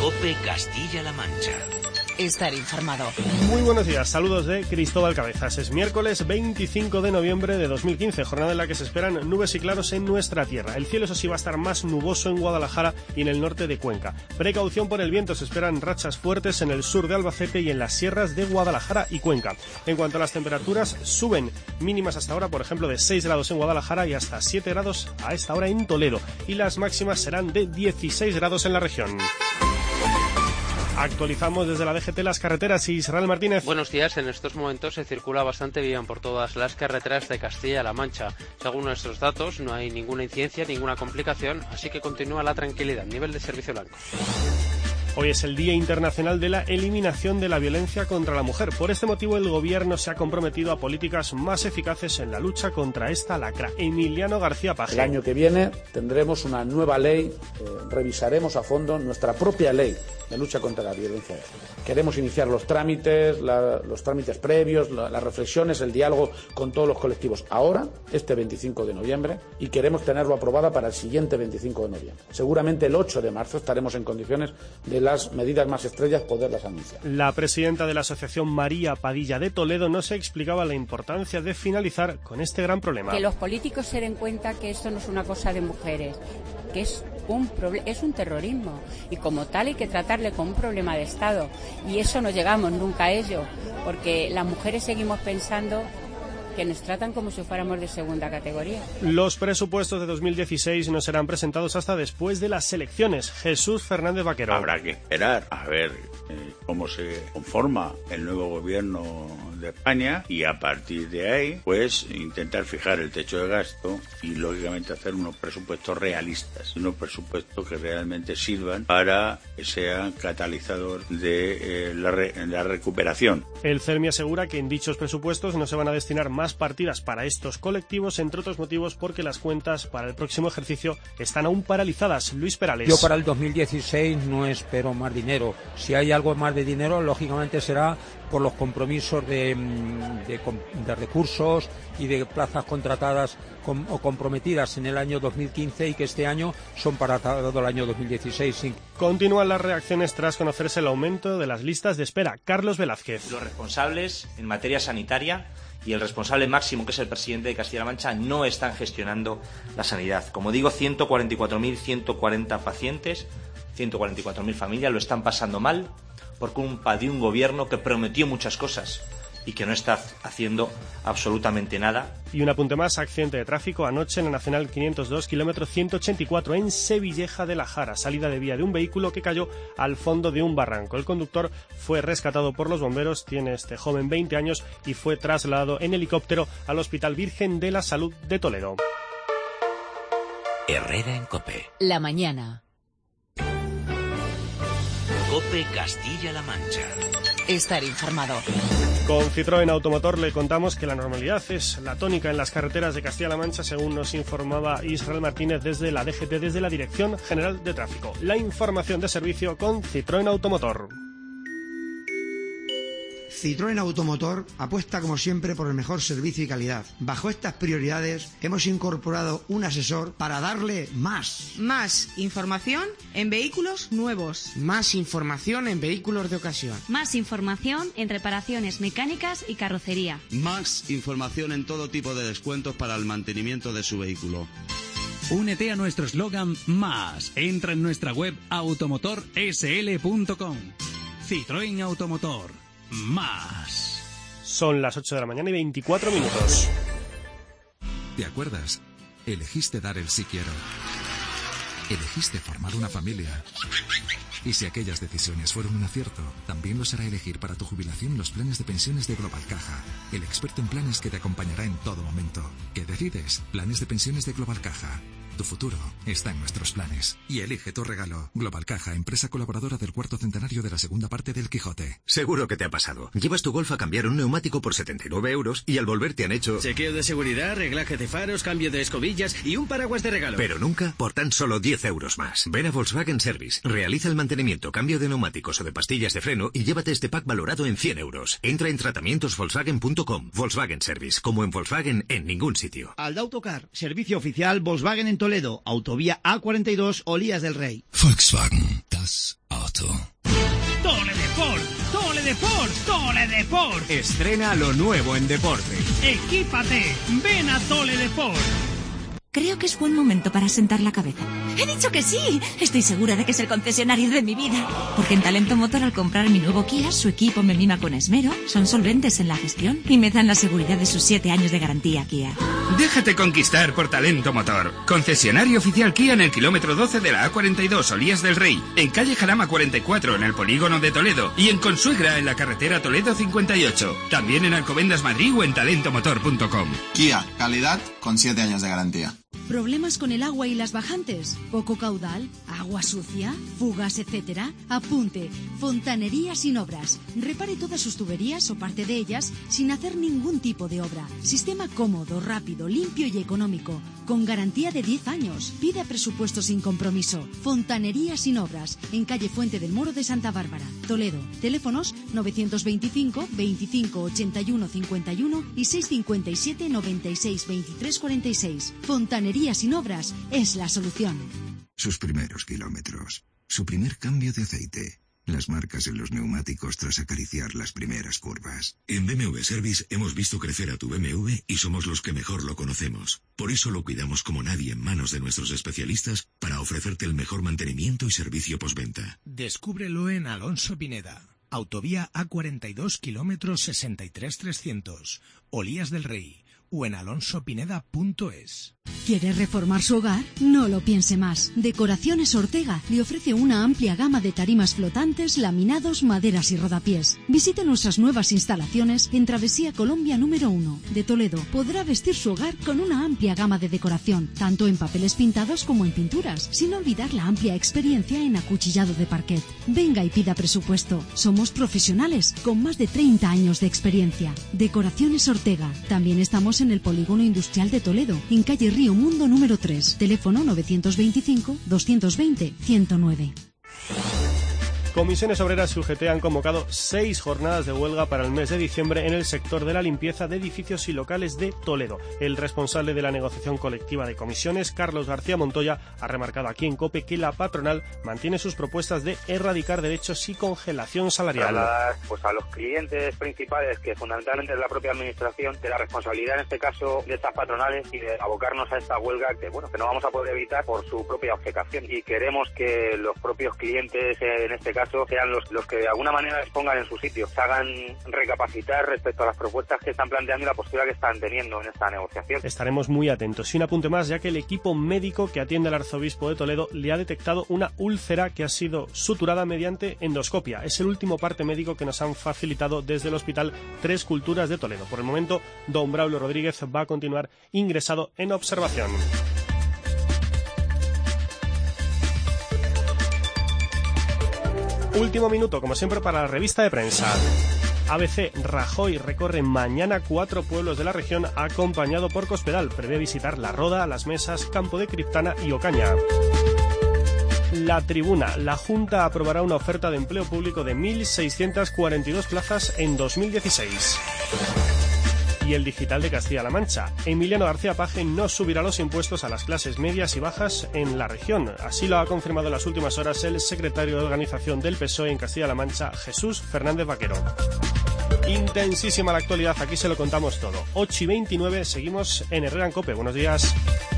COPE Castilla-La Mancha. Estar informado. Muy buenos días, saludos de Cristóbal Cabezas. Es miércoles 25 de noviembre de 2015, jornada en la que se esperan nubes y claros en nuestra tierra. El cielo, eso sí, va a estar más nuboso en Guadalajara y en el norte de Cuenca. Precaución por el viento, se esperan rachas fuertes en el sur de Albacete y en las sierras de Guadalajara y Cuenca. En cuanto a las temperaturas, suben mínimas hasta ahora, por ejemplo, de 6 grados en Guadalajara y hasta 7 grados a esta hora en Toledo. Y las máximas serán de 16 grados en la región. Actualizamos desde la DGT las carreteras. Israel Martínez. Buenos días. En estos momentos se circula bastante bien por todas las carreteras de Castilla-La Mancha. Según nuestros datos, no hay ninguna incidencia, ninguna complicación, así que continúa la tranquilidad. Nivel de servicio blanco. Hoy es el Día Internacional de la Eliminación de la Violencia contra la Mujer. Por este motivo, el Gobierno se ha comprometido a políticas más eficaces en la lucha contra esta lacra. Emiliano García Paje. El año que viene tendremos una nueva ley, revisaremos a fondo nuestra propia ley de lucha contra la violencia. Queremos iniciar los trámites previos, las reflexiones, el diálogo con todos los colectivos ahora, este 25 de noviembre, y queremos tenerlo aprobada para el siguiente 25 de noviembre. Seguramente el 8 de marzo estaremos en condiciones de las medidas más estrellas poderlas anunciar. La presidenta de la Asociación María Padilla de Toledo nos explicaba la importancia de finalizar con este gran problema. Que los políticos se den cuenta que esto no es una cosa de mujeres, que es un terrorismo y como tal hay que tratarle como un problema de Estado, y eso no llegamos nunca a ello, porque las mujeres seguimos pensando que nos tratan como si fuéramos de segunda categoría. Los presupuestos de 2016 no serán presentados hasta después de las elecciones. Jesús Fernández Vaquero. Habrá que esperar a ver cómo se conforma el nuevo gobierno de España y a partir de ahí, pues intentar fijar el techo de gasto y lógicamente hacer unos presupuestos realistas, unos presupuestos que realmente sirvan para que sean catalizador de la recuperación. El CERMI asegura que en dichos presupuestos no se van a destinar más partidas para estos colectivos, entre otros motivos porque las cuentas para el próximo ejercicio están aún paralizadas. Luis Perales. Yo para el 2016 no espero más dinero. Si hay algo más de dinero, lógicamente será por los compromisos de recursos y de plazas contratadas o comprometidas en el año 2015 y que este año son para todo el año 2016. Sí. Continúan las reacciones tras conocerse el aumento de las listas de espera. Carlos Velázquez. Los responsables en materia sanitaria y el responsable máximo, que es el presidente de Castilla-La Mancha, no están gestionando la sanidad. Como digo, 144.140 pacientes, 144.000 familias lo están pasando mal por culpa de un gobierno que prometió muchas cosas y que no está haciendo absolutamente nada. Y un apunte más, accidente de tráfico anoche en la Nacional 502, kilómetro 184, en Sevilleja de la Jara, salida de vía de un vehículo que cayó al fondo de un barranco. El conductor fue rescatado por los bomberos, tiene este joven 20 años y fue trasladado en helicóptero al Hospital Virgen de la Salud de Toledo. Herrera en COPE. La mañana. COPE Castilla-La Mancha. Estar informado. Con Citroën Automotor le contamos que la normalidad es la tónica en las carreteras de Castilla-La Mancha, según nos informaba Israel Martínez desde la DGT, desde la Dirección General de Tráfico. La información de servicio con Citroën Automotor. Citroën Automotor apuesta como siempre por el mejor servicio y calidad. Bajo estas prioridades hemos incorporado un asesor para darle más. Más información en vehículos nuevos. Más información en vehículos de ocasión. Más información en reparaciones mecánicas y carrocería. Más información en todo tipo de descuentos para el mantenimiento de su vehículo. Únete a nuestro eslogan Más. Entra en nuestra web automotorsl.com. Citroën Automotor. Más. Son las 8 de la mañana y 24 minutos. ¿Te acuerdas? Elegiste dar el sí quiero. Elegiste formar una familia. Y si aquellas decisiones fueron un acierto, también lo será elegir para tu jubilación los planes de pensiones de Global Caja, el experto en planes que te acompañará en todo momento. ¿Qué decides? Planes de pensiones de Global Caja. Tu futuro está en nuestros planes. Y elige tu regalo. Global Caja, empresa colaboradora del cuarto centenario de la segunda parte del Quijote. Seguro que te ha pasado. Llevas tu Golf a cambiar un neumático por 79 euros y al volver te han hecho chequeo de seguridad, reglaje de faros, cambio de escobillas y un paraguas de regalo. Pero nunca por tan solo 10 euros más. Ven a Volkswagen Service. Realiza el mantenimiento, cambio de neumáticos o de pastillas de freno y llévate este pack valorado en 100 euros. Entra en tratamientosvolkswagen.com. Volkswagen Service. Como en Volkswagen, en ningún sitio. Aldautocar. Servicio oficial Volkswagen en Toledo. Autovía A42, Olías del Rey. Volkswagen. Das Auto. Moto. Toledeport. Estrena lo nuevo en deporte. Equípate, ven a Toledeport. Creo que es buen momento para sentar la cabeza. ¡He dicho que sí! Estoy segura de que es el concesionario de mi vida. Porque en Talento Motor, al comprar mi nuevo Kia, su equipo me mima con esmero, son solventes en la gestión y me dan la seguridad de sus 7 años de garantía Kia. Déjate conquistar por Talento Motor. Concesionario oficial Kia en el kilómetro 12 de la A42, Olías del Rey. En calle Jarama 44, en el polígono de Toledo. Y en Consuegra, en la carretera Toledo 58. También en Alcobendas Madrid o en talentomotor.com. Kia, calidad con 7 años de garantía. ¿Problemas con el agua y las bajantes? ¿Poco caudal? ¿Agua sucia? ¿Fugas, etcétera? Apunte. Fontanería Sin Obras. Repare todas sus tuberías o parte de ellas sin hacer ningún tipo de obra. Sistema cómodo, rápido, limpio y económico. Con garantía de 10 años. Pida presupuesto sin compromiso. Fontanería Sin Obras. En calle Fuente del Moro de Santa Bárbara, Toledo. Teléfonos 925 25 81 51 y 657 96 23 46. Fontanería Sin Obras es la solución. Sus primeros kilómetros, su primer cambio de aceite, las marcas en los neumáticos tras acariciar las primeras curvas. En BMW Service hemos visto crecer a tu BMW y somos los que mejor lo conocemos. Por eso lo cuidamos como nadie en manos de nuestros especialistas para ofrecerte el mejor mantenimiento y servicio postventa. Descúbrelo en Alonso Pineda. Autovía A42 kilómetros 63300, Olías del Rey, o en alonsopineda.es. ¿Quiere reformar su hogar? No lo piense más. Decoraciones Ortega le ofrece una amplia gama de tarimas flotantes, laminados, maderas y rodapiés. Visite nuestras nuevas instalaciones en Travesía Colombia número 1 de Toledo. Podrá vestir su hogar con una amplia gama de decoración, tanto en papeles pintados como en pinturas, sin olvidar la amplia experiencia en acuchillado de parquet. Venga y pida presupuesto. Somos profesionales con más de 30 años de experiencia. Decoraciones Ortega. También estamos en el Polígono Industrial de Toledo, en calle Río Mundo número 3, teléfono 925 220 109. Comisiones Obreras y UGT han convocado 6 jornadas de huelga para el mes de diciembre en el sector de la limpieza de edificios y locales de Toledo. El responsable de la negociación colectiva de comisiones, Carlos García Montoya, ha remarcado aquí en COPE que la patronal mantiene sus propuestas de erradicar derechos y congelación salarial. Pues a los clientes principales, que fundamentalmente es la propia administración, de la responsabilidad en este caso de estas patronales y de abocarnos a esta huelga que no vamos a poder evitar por su propia obcecación. Y queremos que los propios clientes, en este caso, sean los que de alguna manera les pongan en su sitio, se hagan recapacitar respecto a las propuestas que están planteando y la postura que están teniendo en esta negociación. Estaremos muy atentos. Y un apunte más, ya que el equipo médico que atiende al arzobispo de Toledo le ha detectado una úlcera que ha sido suturada mediante endoscopia. Es el último parte médico que nos han facilitado desde el Hospital Tres Culturas de Toledo. Por el momento, don Braulio Rodríguez va a continuar ingresado en observación. Último minuto, como siempre, para la revista de prensa. ABC, Rajoy recorre mañana 4 pueblos de la región acompañado por Cospedal. Prevé visitar La Roda, Las Mesas, Campo de Criptana y Ocaña. La Tribuna, la Junta aprobará una oferta de empleo público de 1.642 plazas en 2016. Y el Digital de Castilla-La Mancha. Emiliano García Paje no subirá los impuestos a las clases medias y bajas en la región. Así lo ha confirmado en las últimas horas el secretario de organización del PSOE en Castilla-La Mancha, Jesús Fernández Vaquero. Intensísima la actualidad, aquí se lo contamos todo. 8:29, seguimos en Herrera en COPE. Buenos días.